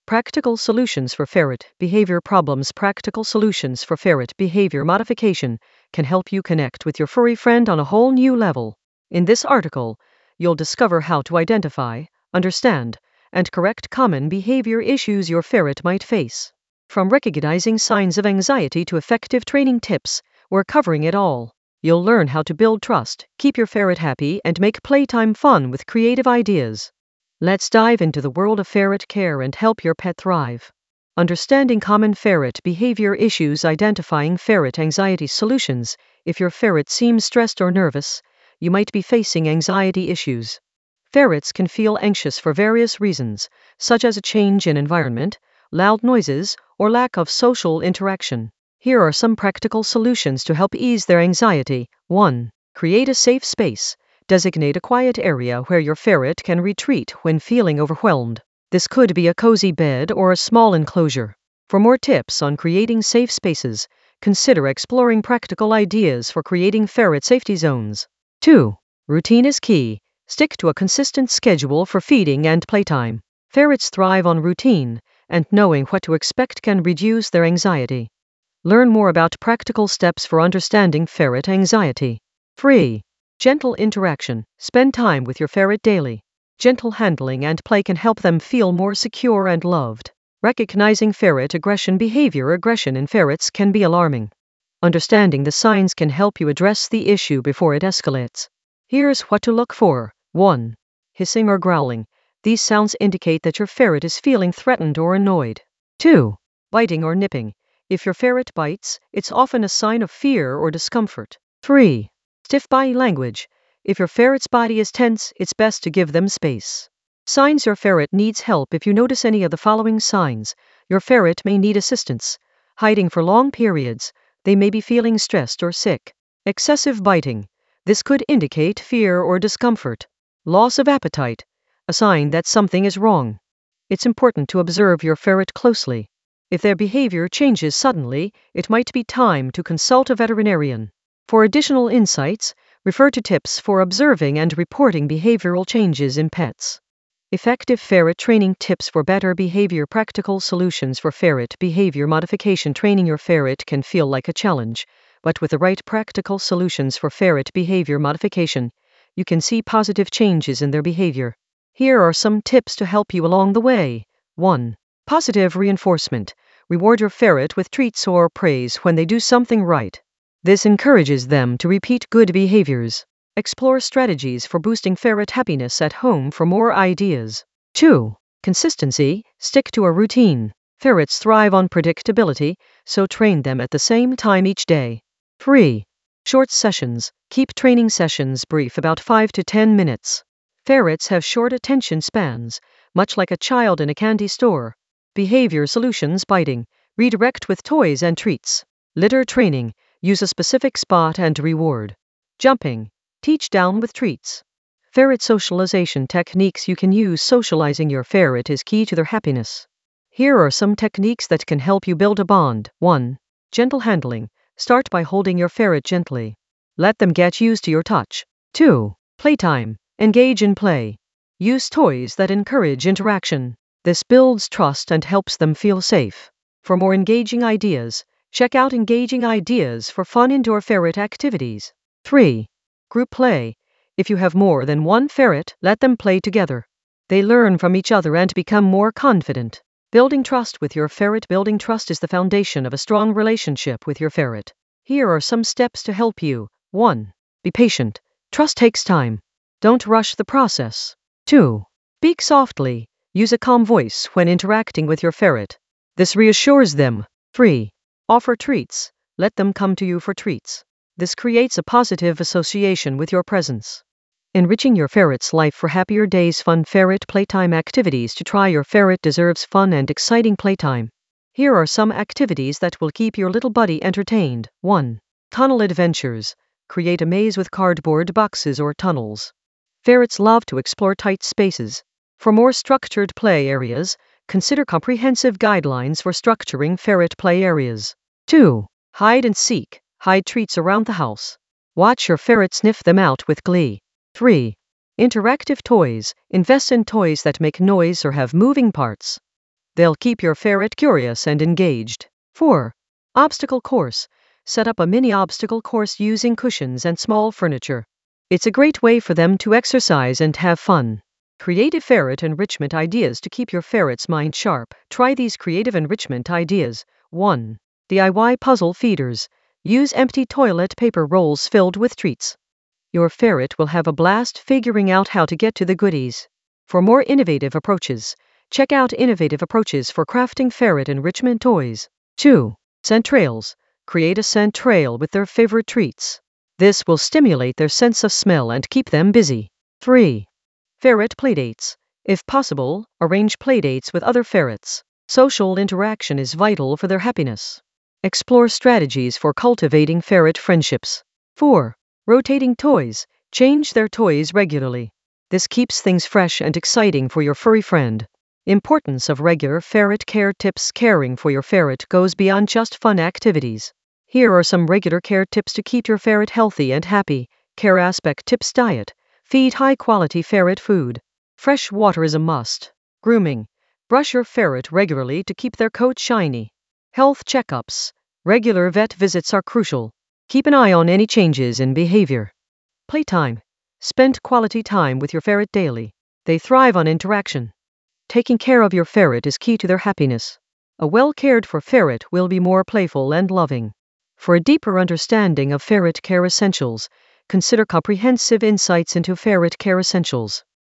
Practical Solutions for Ferret Behavior Problems. Practical solutions for ferret behavior modification can help you connect with your furry friend on a whole new level. In this article, you'll discover how to identify, understand, and correct common behavior issues your ferret might face. From recognizing signs of anxiety to effective training tips, we're covering it all. You'll learn how to build trust, keep your ferret happy, and make playtime fun with creative ideas. Let's dive into the world of ferret care and help your pet thrive. Understanding common ferret behavior issues. Identifying ferret anxiety solutions. If your ferret seems stressed or nervous, you might be facing anxiety issues. Ferrets can feel anxious for various reasons, such as a change in environment, loud noises, or lack of social interaction. Here are some practical solutions to help ease their anxiety. 1. Create a safe space. Designate a quiet area where your ferret can retreat when feeling overwhelmed. This could be a cozy bed or a small enclosure. For more tips on creating safe spaces, consider exploring practical ideas for creating ferret safety zones. 2. Routine is key. Stick to a consistent schedule for feeding and playtime. Ferrets thrive on routine, and knowing what to expect can reduce their anxiety. Learn more about practical steps for understanding ferret anxiety. 3. Gentle interaction. Spend time with your ferret daily. Gentle handling and play can help them feel more secure and loved. Recognizing ferret aggression behavior. Aggression in ferrets can be alarming. Understanding the signs can help you address the issue before it escalates. Here's what to look for. 1. Hissing or growling. These sounds indicate that your ferret is feeling threatened or annoyed. 2. Biting or nipping. If your ferret bites, it's often a sign of fear or discomfort. 3. Stiff body language. If your ferret's body is tense, it's best to give them space. Signs your ferret needs help. If you notice any of the following signs, your ferret may need assistance. Hiding for long periods. They may be feeling stressed or sick. Excessive biting. This could indicate fear or discomfort. Loss of appetite. A sign that something is wrong. It's important to observe your ferret closely. If their behavior changes suddenly, it might be time to consult a veterinarian. For additional insights, refer to tips for observing and reporting behavioral changes in pets. Effective ferret training tips for better behavior. Practical solutions for ferret behavior modification. Training your ferret can feel like a challenge, but with the right practical solutions for ferret behavior modification, you can see positive changes in their behavior. Here are some tips to help you along the way. 1. Positive reinforcement. Reward your ferret with treats or praise when they do something right. This encourages them to repeat good behaviors. Explore strategies for boosting ferret happiness at home for more ideas. 2. Consistency. Stick to a routine. Ferrets thrive on predictability, so train them at the same time each day. 3. Short sessions. Keep training sessions brief, about 5 to 10 minutes. Ferrets have short attention spans, much like a child in a candy store. Behavior solutions. Biting. Redirect with toys and treats. Litter training. Use a specific spot and reward. Jumping. Teach down with treats. Ferret socialization techniques you can use. Socializing your ferret is key to their happiness. Here are some techniques that can help you build a bond. 1. Gentle handling. Start by holding your ferret gently. Let them get used to your touch. 2. Playtime. Engage in play. Use toys that encourage interaction. This builds trust and helps them feel safe. For more engaging ideas, check out Engaging Ideas for Fun Indoor Ferret Activities. 3. Group play. If you have more than one ferret, let them play together. They learn from each other and become more confident. Building trust with your ferret. Building trust is the foundation of a strong relationship with your ferret. Here are some steps to help you. 1. Be patient. Trust takes time. Don't rush the process. 2. Speak softly. Use a calm voice when interacting with your ferret. This reassures them. 3. Offer treats. Let them come to you for treats. This creates a positive association with your presence. Enriching your ferret's life for happier days. Fun ferret playtime activities to try. Your ferret deserves fun and exciting playtime. Here are some activities that will keep your little buddy entertained. 1. Tunnel adventures. Create a maze with cardboard boxes or tunnels. Ferrets love to explore tight spaces. For more structured play areas, consider comprehensive guidelines for structuring ferret play areas. 2. Hide and seek. Hide treats around the house. Watch your ferret sniff them out with glee. 3. Interactive toys. Invest in toys that make noise or have moving parts. They'll keep your ferret curious and engaged. 4. Obstacle course. Set up a mini obstacle course using cushions and small furniture. It's a great way for them to exercise and have fun. Creative ferret enrichment ideas to keep your ferret's mind sharp. Try these creative enrichment ideas. 1. DIY puzzle feeders. Use empty toilet paper rolls filled with treats. Your ferret will have a blast figuring out how to get to the goodies. For more innovative approaches, check out Innovative Approaches for Crafting Ferret Enrichment Toys. 2. Scent trails. Create a scent trail with their favorite treats. This will stimulate their sense of smell and keep them busy. 3. Ferret playdates. If possible, arrange playdates with other ferrets. Social interaction is vital for their happiness. Explore strategies for cultivating ferret friendships. 4. Rotating toys. Change their toys regularly. This keeps things fresh and exciting for your furry friend. Importance of regular ferret care tips. Caring for your ferret goes beyond just fun activities. Here are some regular care tips to keep your ferret healthy and happy. Care aspect tips. Diet. Feed high-quality ferret food. Fresh water is a must. Grooming. Brush your ferret regularly to keep their coat shiny. Health checkups. Regular vet visits are crucial. Keep an eye on any changes in behavior. Playtime. Spend quality time with your ferret daily. They thrive on interaction. Taking care of your ferret is key to their happiness. A well-cared-for ferret will be more playful and loving. For a deeper understanding of ferret care essentials, consider Comprehensive Insights into Ferret Care Essentials.